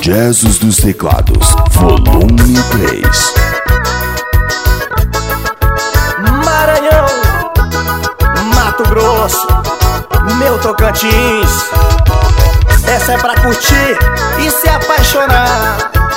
Jesus dos Teclados, volume 3. Maranhão, Mato Grosso, meu Tocantins. Essa é pra curtir e se apaixonar.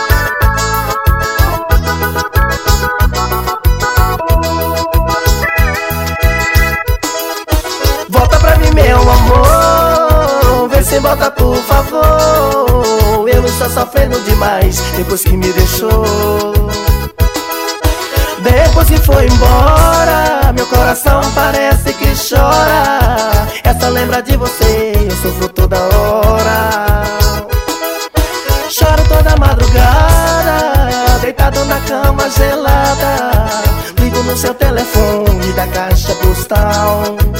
Volta pra mim, meu amor, vê se volta por favor. Eu estou sofrendo demais depois que me deixou. Depois que foi embora, meu coração parece que chora. Essa lembra de você, eu sofro toda hora. Choro toda madrugada, deitado na cama gelada. Ligo no seu telefone da caixa postal.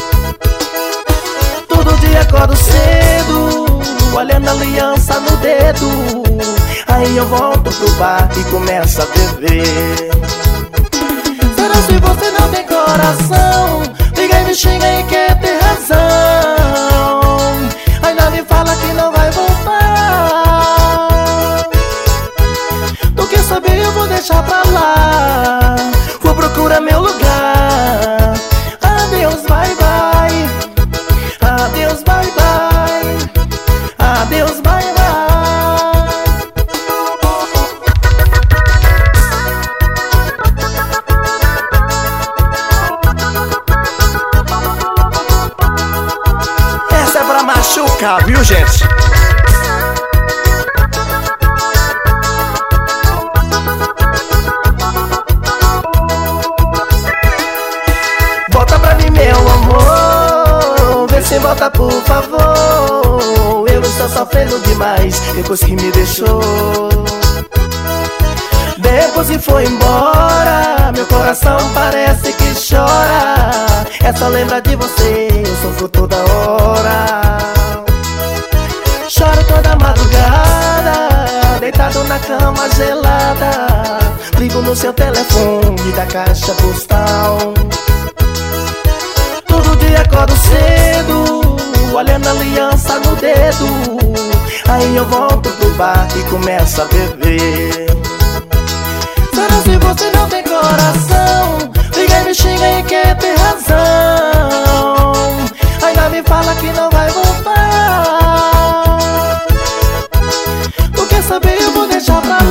Todo dia acordo cedo, olhando a aliança no dedo. Aí eu volto pro bar e começo a beber. Será se você não tem coração? Liga e me xinga e quer ter razão. Ainda me fala que não vai voltar. Tu quer saber, eu vou deixar pra lá. Vou procurar meu lugar. Adeus, bye bye. Adeus, bye bye. Adeus, bye bye. Essa é pra machucar, viu, gente? Volta pra mim, meu amor, vê se volta por favor. Eu estou sofrendo demais depois que me deixou. Depois que foi embora, meu coração parece que chora. Essa lembra de você, eu sofro toda hora. Choro toda madrugada, deitado na cama gelada. Ligo no seu telefone da caixa postal. Todo dia acordo cedo, olhando a aliança no dedo. Aí eu volto pro bar e começo a beber. Será se você não tem coração? Liga e me xinga e quer ter razão. Ainda me fala que não vai voltar. Tu quer saber, eu vou deixar pra lá.